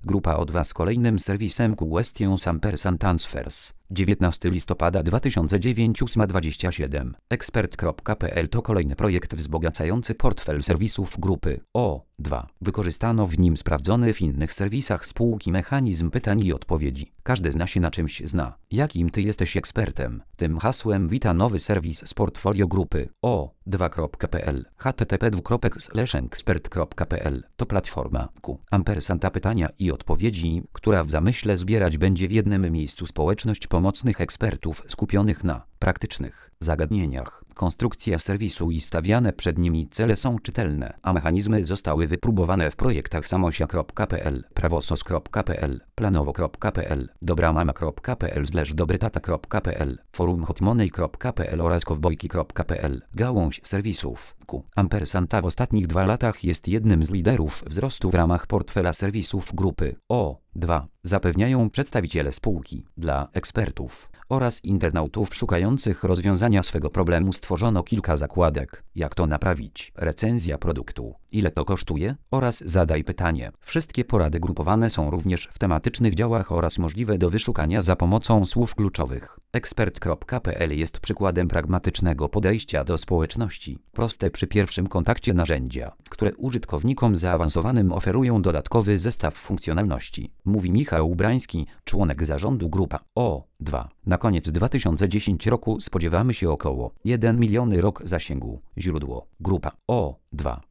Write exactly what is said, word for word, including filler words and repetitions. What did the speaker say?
Grupa O dwa z kolejnym serwisem Questions Ampersand Answers. dziewiętnastego listopada dwa tysiące dziewięć, ósma dwadzieścia siedem. ekspert kropka p l to kolejny projekt wzbogacający portfel serwisów grupy O dwa. Wykorzystano w nim sprawdzony w innych serwisach spółki mechanizm pytań i odpowiedzi. Każdy z nas się na czymś zna. Jakim ty jesteś ekspertem? Tym hasłem wita nowy serwis z portfolio grupy O dwa kropka p l. h t t p dwukropek slash ekspert kropka p l to platforma Q Ampersanda pytania i odpowiedzi, która w zamyśle zbierać będzie w jednym miejscu społeczność pomocnych ekspertów skupionych na praktycznych zagadnieniach. Konstrukcja serwisu i stawiane przed nimi cele są czytelne, a mechanizmy zostały wypróbowane w projektach samosia kropka p l, prawosos kropka p l, planowo kropka p l, dobramama kropka p l, slash dobrytata kropka p l, forum hotmoney kropka p l oraz kowbojki kropka p l. Gałąź serwisów Q Ampersanda w ostatnich dwóch latach jest jednym z liderów wzrostu w ramach portfela serwisów grupy O dwa. Zapewniają przedstawiciele spółki. Dla ekspertów oraz internautów szukających rozwiązania swego problemu stworzono kilka zakładek. Jak to naprawić? Recenzja produktu. Ile to kosztuje? Oraz zadaj pytanie. Wszystkie porady grupowane są również w tematycznych działach oraz możliwe do wyszukania za pomocą słów kluczowych. ekspert kropka p l jest przykładem pragmatycznego podejścia do społeczności. Proste przy pierwszym kontakcie narzędzia, które użytkownikom zaawansowanym oferują dodatkowy zestaw funkcjonalności. Mówi Michał Ubrański, członek zarządu Grupa O dwa. Na koniec dwa tysiące dziesiątego roku spodziewamy się około jeden milion rok zasięgu. Źródło Grupa O dwa.